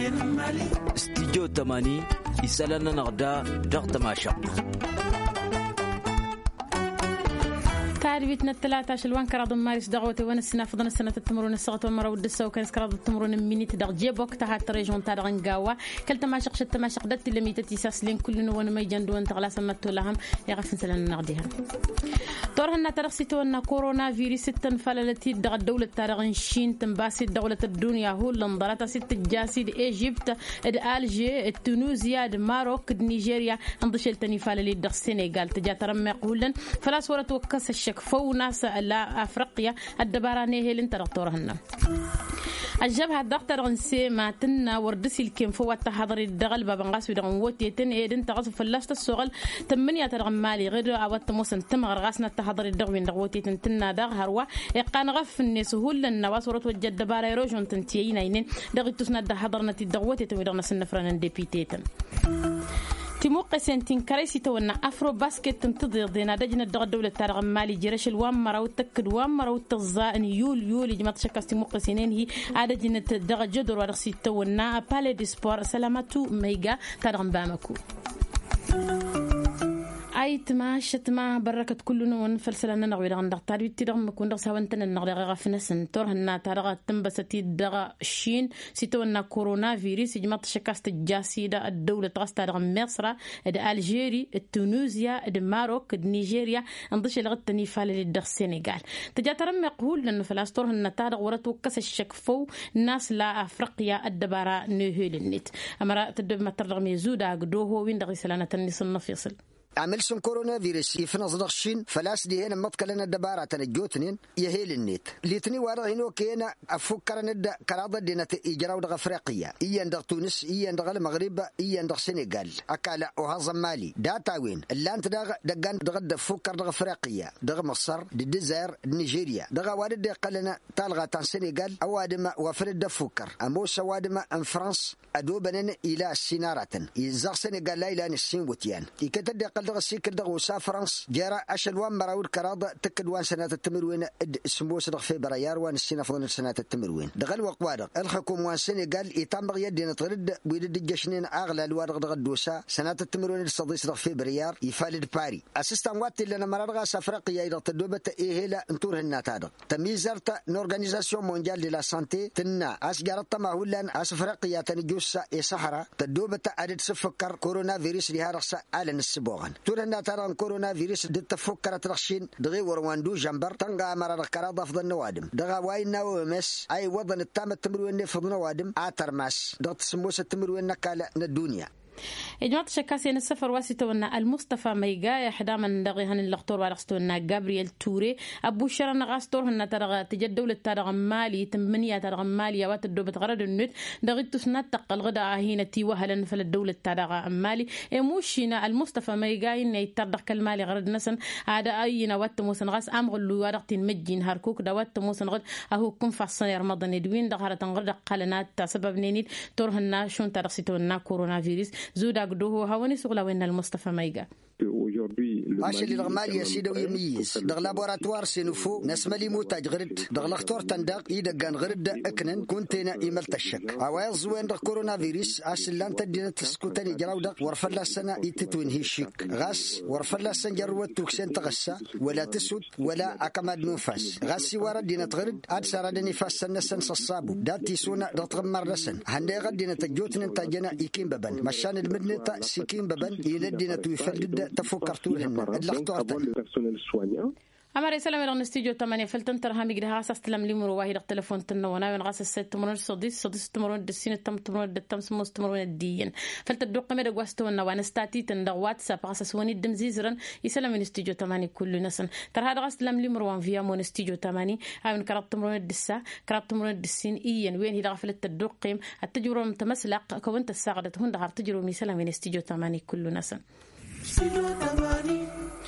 استديو 80 يسألنا نغدا ضغط ماشق تعريبتنا 13 الوان كراد مارس دغوتي وانا السنه فضنا السنه التمرون الصغت ومره ودسه وكان سكراد التمرون مينيت دغ جيبوك تاع الريجون تاع غنقاوا كلت ما شق شت ما شق دت لميت تيساس لين كل وانا ما يجندو انت غلا سمت لهم يغفن سلان نغديها طورنا ترخصيتو ان كورونا فيروس تنفللتي دغ الدوله تاع غنشين تنباسي دوله الدنيا هو لنظرات ست جاسي ايجيبت الجي تونسيا الماروك نيجيريا انضشل تنفال لي دغ السنغال تجا ترمق ولن فلا صوره وكس فو ناس لا أفريقيا الدباراني هي اللي ترطورهن الجبهة الدكتور غنسي ما تنا وردسي الكيم فو التحضر الدغل بابنغاس ودغن ووتي تن إيدن تغص فلاش السوغل تمنية ترغمالي غير أوات موسن تمغر غاسنا التحضر الدغوين دغوتي تنا دغ هروا يقان غف الناس هول لنا وصورت وجد دبارة يروجون تنتيين اينين دغي تسنا الدحضرنا تدغوتي تميدغنا سنفرنا ديبيتيتن تموقع سنتين كريسي تونا أفرو باسكت تنتظر دينا دجنا الدولة تارغ مالي جرش الوام مرو تكد وام مرو تغزاء يول جماعة شكاس تموقع سنين هي عادة جنة دغ جدر ورسي تونا بالي دي سبور سلامتو ميجا تارغ بامكو أي شتما بركة كل نون فلسلنا نغوي لغن دغتار يتدغ مكون دغ سوانتنا نغدغ غفنا سنتور هنا تارغ تنبستي دغ الشين سيتونا كورونا فيروس جماعة شكاس تجاسي دا الدولة تغس تارغ مصر دا الجيري التونسيا دا ماروك دا نيجيريا انضش لغة تنيفال لدغ السنغال تجا ترمق هول لأنه فلاستور هنا تارغ ورتو كس الشكفو ناس لا أفريقيا الدبارة نهول النت أمرا تدب ما ترغ ميزودا قدوهو وين دغي سلانا تنس النفيصل عملسن كورونا فيروس يفنز ضخشين فلاس دي هنا متكلنا الدبارة تنجوتنين يهيل النت ليتني ورا هنا كينا أفكر ند كراضة دينا إجراء دغ أفريقيا إيان دغ تونس إيان دغ المغرب إيان دغ السنغال أكالا وهذا مالي داتا وين اللي أنت دغان دغ فكر دغ أفريقيا دغ مصر الجزائر نيجيريا دغ وارد دي قلنا تالغا تان السنغال أوادما وفرد دفكر أموس أوادما أن فرنسا أدوبنا إلى السينارة إذا السنغال لا إلى السين وتيان يكتد دغ السيكر دغ وسا فرنسا جرى أشلوان مراود كراضة تكدوان سنة التمروين سموس دغ فبراير وان السنة فضل سنة التمروين دغ الوقوادغ الحكومة وان السنغال يتم يدينا ترد ويدد الجشنين أغلى الوادغ دغ الدوسا سنة التمروين الصديس دغ فبراير يفالد باري أسيستان واتي لنا مرارغا سافريقيا إذا تدوبة إيهلا انتور هناتادغ تميزرت نورغانيزاسيون مونديال دي لا سانتي تنا أسجارت ما هولان أسفريقيا تنجوسا إصحراء تدوبة أدد سفكر كورونا فيروس لها رخصة على السبوغن تورنا ترى كورونا فيروس دت فكرة ترخشين دغي ورواندو جنبر تنقى مرار كراد أفضل النوادم دغا واينا ومس أي وضن التام التمروين فضل نوادم آترماس دغت سموس التمروين نكالة الدنيا إجماع شكاسين السفر واسطونا المصطفى ميجا إحدى من دغيهن اللقطور ورستونا جابرييل توري أبو شرنا غاستور هن ترى تجد دولة ترى مالي تمنية ترى مالي وات الدوبة غرد النت دغيت تسنات تقل غدا هنا تي وهلا فل الدولة ترى مالي موشينا المصطفى ميجا إن يتردق المالي غرد نسن هذا أينا وات موسن غاس أمر لوارق مجين هاركوك دوات موسن غد أهو كم فصل رمضان دوين دغرة غرد قلنات سبب نينيد تورهنا شون ترى كورونا فيروس زودا قدوه هوني سغلا وين المصطفى ميجا ماشي اللي رغمالي يا سيدو يميز دغ لابوراتوار سينوفو نسملي موتاج غرد دغ لاختور تندق يدغان غرد اكنن كنتينا ايمل تشك اواز وين دغ كورونا فيروس اسلان تدينا تسكوتني جراو دغ ورفلا السنه يتتوين هيشيك غاس ورفلا السن جروت توكسين تغسا ولا تسود ولا اكماد نفاس غاسي ورا دينا تغرد اد سرادني فاس نسن صصابو داتي سونا دغمر رسن هندي غدينا تجوتن تاجنا يكين ببن مشان المدنه سيكين ببن يلدينا تويفلد تفكرتوا هنا أمر سلام إلى الاستوديو 8 فلتنتر هامي جدها ساستلم لي مروه إلى التلفون تنونا ونغاس الست تمرون صديس تمرون الدسين التم تمرون الدتم سموس تمرون الدين فلتدق مدى قواستونا ونستاتي تندق واتساب غاس سواني الدم زيزرا يسلم من الاستوديو 8 كل نسن ترى هذا غاستلم لي مروان فيا مون الاستوديو 8 هاي من كرات تمرون الدسا كرات تمرون الدسين إيان وين هي غفلة الدقيم التجربة متمسلق كونت الساعدة هون دهار تجربة يسلم من الاستوديو 8 كل نسن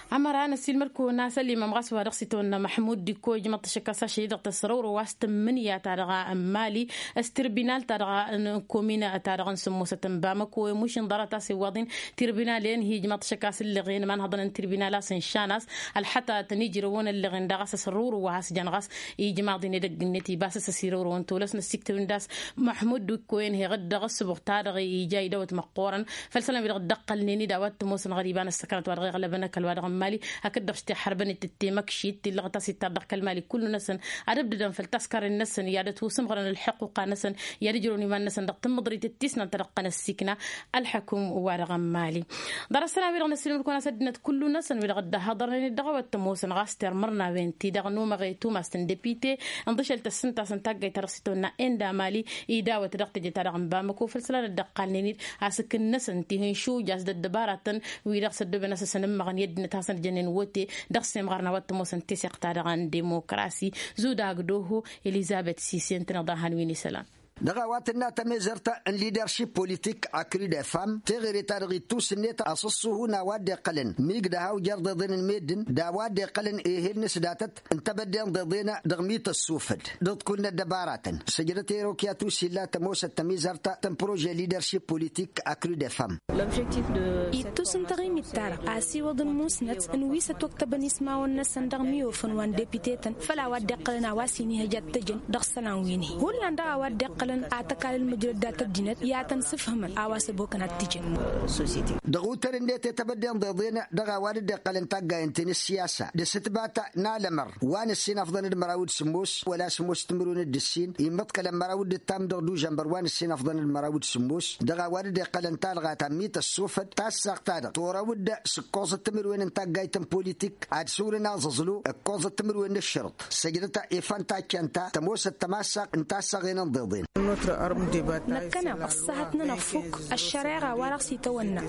عمران السيلمركو ناس اللي ممغاس ورقصتون محمود ديكو جمط شكاسا شيدة السرور واستمنية تارغا مالي استربينال تارغا كومينا تارغا سموسة بامكو مش انضرتا سوادين تربينالين هي جمط شكاس اللي غين ما نهضن تربينالا سنشاناس الحتى تنيجرون اللي غين داغاس سرور وهاس جنغاس يجمعدين دقنتي باس سيرور وانتولس نسيكتون داس محمود ديكو هي غد غص بغتارغي جاي دوت مقورا فالسلام يرغد دقلني دوت موسن غريبان السكرات ورغي غلبنك الوارغ مالي هكذا بشتي حربني تتيمك شيت اللي غطاسي تردق المالي كل نسن عدد في التذكر النسن يادته سمغرن الحقوق نسن يرجلوني ما نسن دق مضري تتسنا ترقنا السكنة الحكم وارغم مالي درسنا بيرغن السلم كنا سدنت كل نسن بيرغد هضرني دغوة تموسن غاستر مرنا بنتي دغنو مغيتو ما استندبيتي انضشل تسنتا سنتاقي ترسيتونا اندا مالي إيدا وتدقت جي ترغم بامكو فلسلان الدقالنينير عسك النسن تيهن شو جاز الدبارة ويرغس الدبنا سنم مغن يدن تاسن جنين وتي دقسم غرنا وتموسن تسيق تارغان ديمقراسي زودا قدوه إليزابيث سيسين تنضاهن ويني سلام دغواتنا تمزرت ان ليدرشيب بوليتيك اكري دي فام تغيري تارغي توسنيت اصصه نواد قلن ميقدها جرد ضين الميدن داواد قلن ايه نسداتت انت بدين ضينا دغميت السوفد ضد كنا دبارات سجلتي روكيا توسيلا تموس تمزرت تم بروجي ليدرشيب بوليتيك اكري دي فام لوبجيكتيف دو توسنتغي ميتار اسي ودن موسنت ان ويسا توكتب نسمع والناس دغميو فن وان ديبيتيتن فلا واد قلنا واسيني هجات تجن دغسنا ويني هولان دا واد أعتقل المجردات الدينات ياتنصفهم عواس بوكنا التجن سوسيتي دغوتر إن تتبدأ ضدين دغا والد قلن تجا إنتين السياسة دستبات نالمر وان السين أفضل المراود سموس ولا سموس تمرون الدسين يمتك المراود التام دغدو جنبر وان السين أفضل المراود سموس دغا والد قلن تالغا تميت السوفد تاسق تادا توراود سكوز التمرون إن تجا إنتن بوليتيك عاد سورنا زلزلو كوز التمرون الشرط سجلتا إفان تاكنتا تموس التماسق انتاسق غين ضدين نكنا قصتنا نفوق الشريعة ورقصي تونا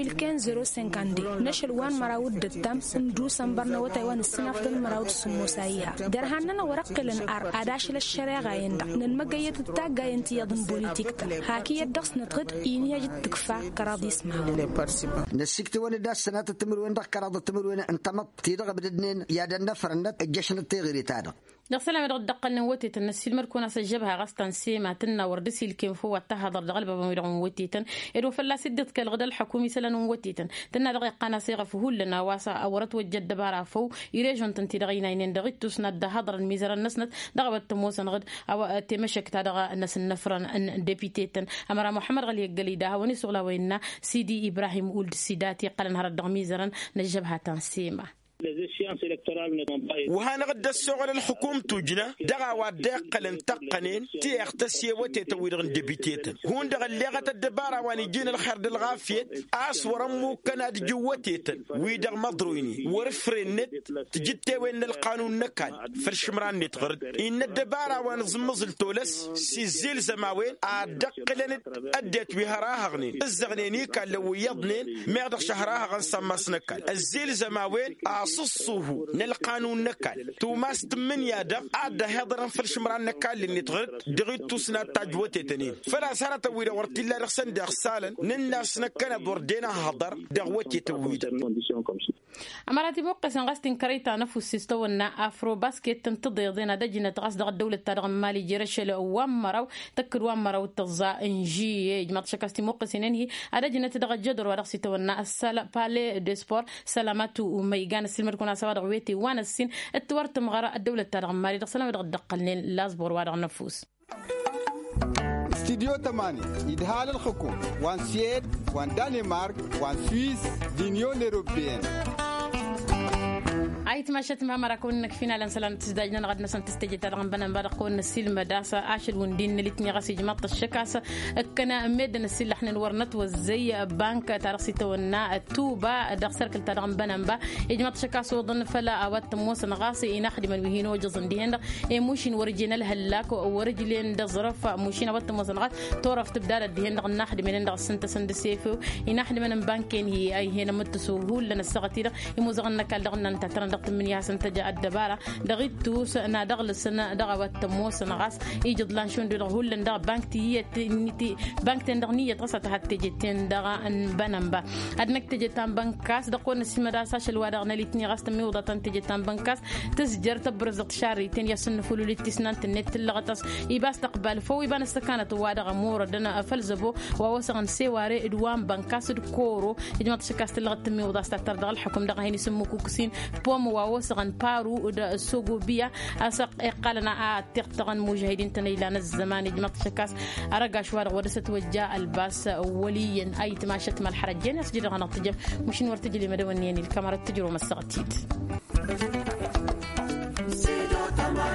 2015 نشل وان مراود التام ندو سنبرنا وتايوان السنافدن مراود سموسايا درهاننا ورقلن عداش للشريعة يندق ننمقية التاقا ينتي يضن بوليتيك هاكي يدقس نتغد إيني يجد تكفى كراضي اسمها نسيكت وانا دا السنة التمروين دق كراضي التمروين انتمط تيدغ بددنين يادا النفرنت الجشن التغيري تادا دخلنا من دقلنا وتيت النسيل مركونا سجبها غستان سيما تنا وردسي الكيم فو التهضر غلبة بميرون وتيتن إدو فلا سدت كالغدا الحكومي سلن وتيتن تنا دغي قانا صيغة فهول لنا واسا أورت وجد بارا فو يريجون تنتي دغينا ينين دغي تسند دهضر الميزر النسنت دغبت تموسن غد أو تمشك تدغى الناس النفرن ديبيتيتن أمر محمد غلي قلي ده ونسولا وينا سيدي إبراهيم ولد سيداتي قال نهار الدغ ميزرا نجبها تنسيما وهنا غدا السؤال الحكومة تجنا دعا وداق قلن تقنين تيختسي وتتويرن دبيتيت هون دغ اللي غت الدبارة واني جين الخرد الغافيت أسور مو كان جوتيت ويدغ مضرويني ورفرنت تجت وين القانون نكال فرشمران نتغرد إن الدبارة وان زمزل تولس سيزيل زماوين أدق قلنت أدت بهراها غنين الزغنيني كان لو يضنين ميغدق شهراها غنسمس نكال الزيل زماوين صصوه نلقانون نكال توماس من يادق عاد هضرا فرشمران نكال اللي تغرد دغيت توسنا تاجوتي تنين فلا سنه تويد ورت الله رخصن دغسالن نناس نكنا بوردينا هضر دغوتي تويد أماراتي موقس غاستين كريتا نفس استونا أفرو باسكت تنتظر ضينا دجنة غاصد الدولة تارغ مالي جيرشل وامرو تكر وامرو تغزا انجي جماعة شكاستي موقس ينهي أدجنة تدغ جدر ورقصي تونا السلا بالي دي سبور سلاماتو وميغان السلمر كنا سواد غويتي وانا السين التورت مغارة الدولة تارغ مالي دغسلام دغ دقلين لازبور وارغ نفوس استديو تماني إدهال الحكومة وان سيد وان دانمارك وان سويس دينيون إيروبيين عيت ماشت ما مراكون فينا لنسلان تزداجنا نغد نسان تستجي ترغم بنا مبارقون السيل مداسة عاشر وندين نلتني غاسي جماعة الشكاسة كنا ميدن السيل احنا الورنت والزي بانك تارسي تونا توبا دخسر كل ترغم بنا مبا جماعة الشكاسة وضن فلا اوات موسن غاسي ناخد من وهينو جزن ديهن موشين ورجينا الهلاك ورجلين دظرف موشين اوات موسن غاس تورف تبدال الديهن ناخد من اندغ السنت سند سيفو ناخد من بانكين هي اي هنا متسوهول لنا السغتيرة يموزغنا كالدغنا نتاترن من ياسن تجا الدبارة دغيتو سنا دغل سنا دغوات موس نغاس يجد لانشون دو هولن دغ بانك تي بانك تندغنية تصت حتى جتين دغ ان بنمبا ادنك تجتان بانكاس دقون سيمدا ساشل وادغنا ليتني غاس تميوضه تجتان بانكاس تسجر تبرزق شاري تن يسن فلو لتسنان النت لغطس يباس تقبل فو يبان استكانت وادغ مور دنا فلزبو ووسغن سيواري ادوان بانكاس كورو يجمع تشكاست لغت تميوضه استتر دغ الحكم دغ هيني سمو كوكسين بوم ووسغن بارو دا سوغو بيا اسق قالنا تقتغن مجاهدين تنيلان الزمان يجمع تشكاس ارغا شوار ودست وجاء الباس وليا اي تماشت مال حرجين اسجد غنا تجم مش نور تجلي مدونيين الكاميرا تجرو مسقتيت